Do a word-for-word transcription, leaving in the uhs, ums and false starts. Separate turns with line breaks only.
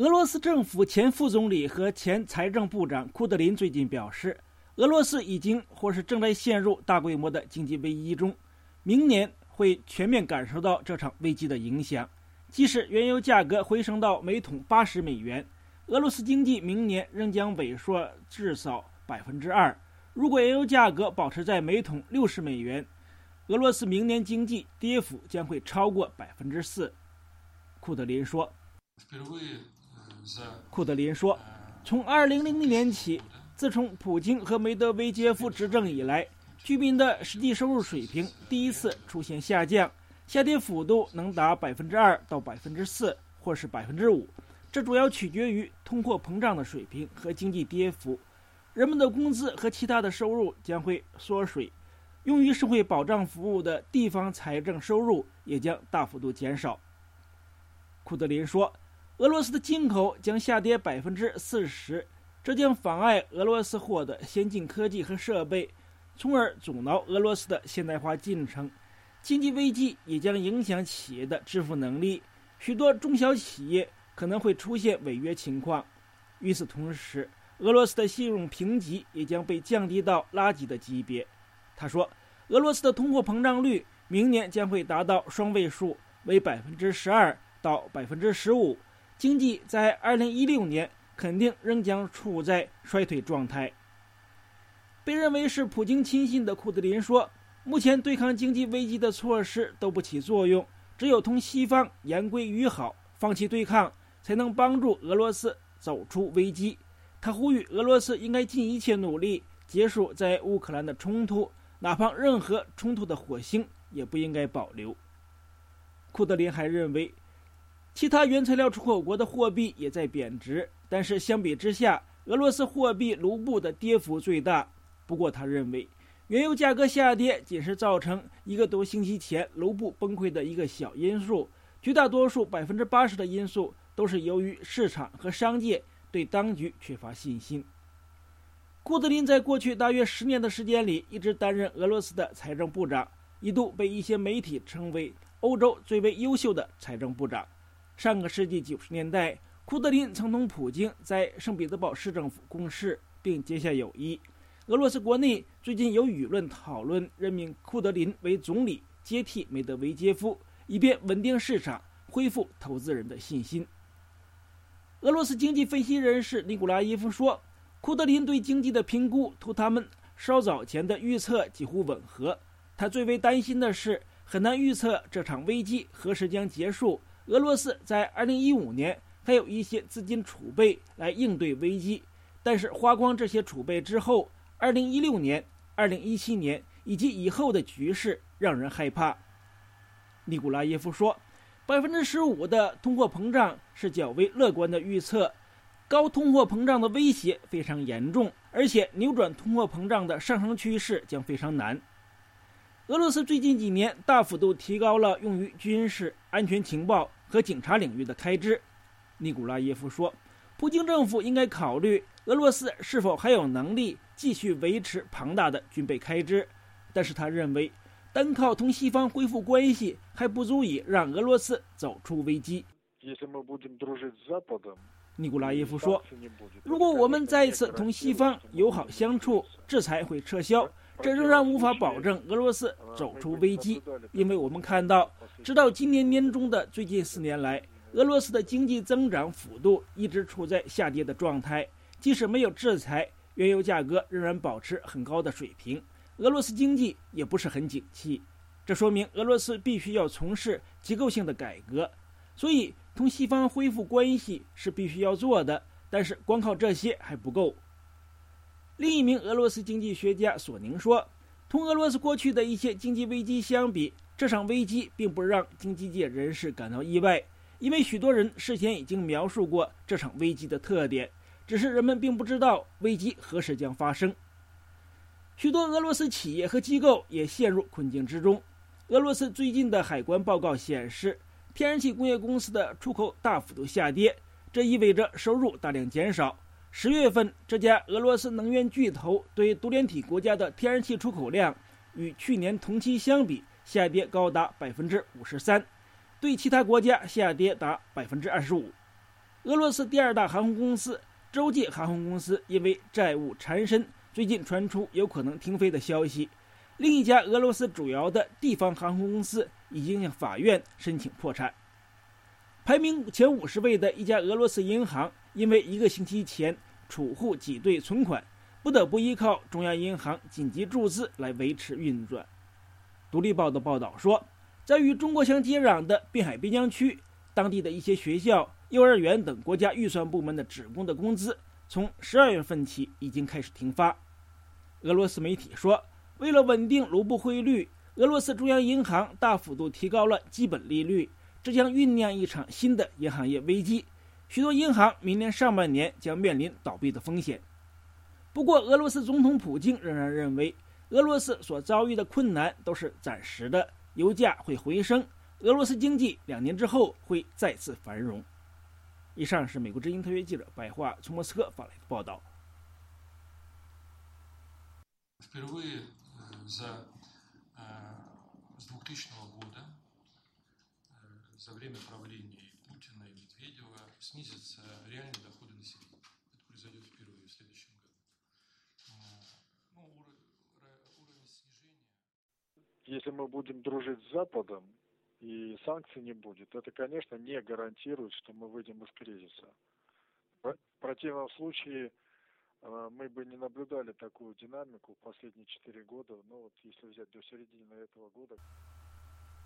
俄罗斯政府前副总理和前财政部长库德林最近表示，俄罗斯已经或是正在陷入大规模的经济危机中，明年会全面感受到这场危机的影响。即使原油价格回升到每桶八十美元，俄罗斯经济明年仍将萎缩至少百分之二。如果原油价格保持在每桶六十美元，俄罗斯明年经济跌幅将会超过百分之四。库德林说。库德林说，从二零零零年起，自从普京和梅德韦杰夫执政以来，居民的实际收入水平第一次出现下降，下跌幅度能达百分之二到百分之四，或是百分之五。这主要取决于通货膨胀的水平和经济跌幅。人们的工资和其他的收入将会缩水，用于社会保障服务的地方财政收入也将大幅度减少。库德林说，俄罗斯的进口将下跌百分之四十，这将妨碍俄罗斯获得先进科技和设备，从而阻挠俄罗斯的现代化进程。经济危机也将影响企业的支付能力，许多中小企业可能会出现违约情况。与此同时，俄罗斯的信用评级也将被降低到垃圾的级别。他说，俄罗斯的通货膨胀率明年将会达到双位数，为百分之十二到百分之十五。经济在二零一六年肯定仍将处在衰退状态。被认为是普京亲信的库德林说，目前对抗经济危机的措施都不起作用，只有同西方言归于好，放弃对抗，才能帮助俄罗斯走出危机。他呼吁俄罗斯应该尽一切努力结束在乌克兰的冲突，哪怕任何冲突的火星也不应该保留。库德林还认为，其他原材料出口国的货币也在贬值，但是相比之下，俄罗斯货币卢布的跌幅最大。不过他认为，原油价格下跌仅是造成一个多星期前卢布崩溃的一个小因素，绝大多数百分之八十的因素都是由于市场和商界对当局缺乏信心。库德林在过去大约十年的时间里一直担任俄罗斯的财政部长，一度被一些媒体称为欧洲最为优秀的财政部长。上个世纪九十年代，库德林曾同普京在圣彼得堡市政府共事，并结下友谊。俄罗斯国内最近有舆论讨论任命库德林为总理，接替梅德韦杰夫，以便稳定市场，恢复投资人的信心。俄罗斯经济分析人士尼古拉耶夫说，库德林对经济的评估同他们稍早前的预测几乎吻合。他最为担心的是，很难预测这场危机何时将结束。俄罗斯在二零一五年还有一些资金储备来应对危机，但是花光这些储备之后，二零一六年、二零一七年以及以后的局势让人害怕。尼古拉耶夫说，百分之十五的通货膨胀是较为乐观的预测，高通货膨胀的威胁非常严重，而且扭转通货膨胀的上升趋势将非常难。俄罗斯最近几年大幅度提高了用于军事、安全情报和警察领域的开支。尼古拉耶夫说，普京政府应该考虑俄罗斯是否还有能力继续维持庞大的军备开支，但是他认为单靠同西方恢复关系还不足以让俄罗斯走出危机。尼古拉耶夫说，如果我们再一次同西方友好相处，制裁会撤销，这仍然无法保证俄罗斯走出危机，因为我们看到，直到今年年中的最近四年来，俄罗斯的经济增长幅度一直处在下跌的状态，即使没有制裁，原油价格仍然保持很高的水平，俄罗斯经济也不是很景气。这说明俄罗斯必须要从事结构性的改革，所以同西方恢复关系是必须要做的，但是光靠这些还不够。另一名俄罗斯经济学家索宁说，同俄罗斯过去的一些经济危机相比，这场危机并不让经济界人士感到意外，因为许多人事先已经描述过这场危机的特点，只是人们并不知道危机何时将发生。许多俄罗斯企业和机构也陷入困境之中。俄罗斯最近的海关报告显示，天然气工业公司的出口大幅度下跌，这意味着收入大量减少。十月份，这家俄罗斯能源巨头对独联体国家的天然气出口量与去年同期相比下跌高达百分之五十三，对其他国家下跌达百分之二十五。 俄罗斯第二大航空公司洲际航空公司因为债务缠身，最近传出有可能停飞的消息。另一家俄罗斯主要的地方航空公司已经向法院申请破产。排名前五十位的一家俄罗斯银行，因为一个星期前储户挤兑存款，不得不依靠中央银行紧急注资来维持运转。独立报的报道说，在与中国相接壤的滨海边疆区，当地的一些学校、幼儿园等国家预算部门的职工的工资，从十二月份起已经开始停发。俄罗斯媒体说，为了稳定卢布汇率，俄罗斯中央银行大幅度提高了基本利率，这将酝酿一场新的银行业危机。许多银行明年上半年将面临倒闭的风险。不过，俄罗斯总统普京仍然认为，俄罗斯所遭遇的困难都是暂时的，油价会回升，俄罗斯经济两年之后会再次繁荣。以上是美国之音特约记者白桦从莫斯科发来的报道。
Впервые за с двухтысячного года за время правления Путина и Медведева снизятся реальные доходы населения. Это произойдет впервые в следующем году. Ну, уровень снижения.
Если мы будем дружить с Западом и санкций не будет, это, конечно, не гарантирует, что мы выйдем из кризиса. В противном случае мы бы не наблюдали такую динамику в последние четыре года, ну вот если взять до середины этого года.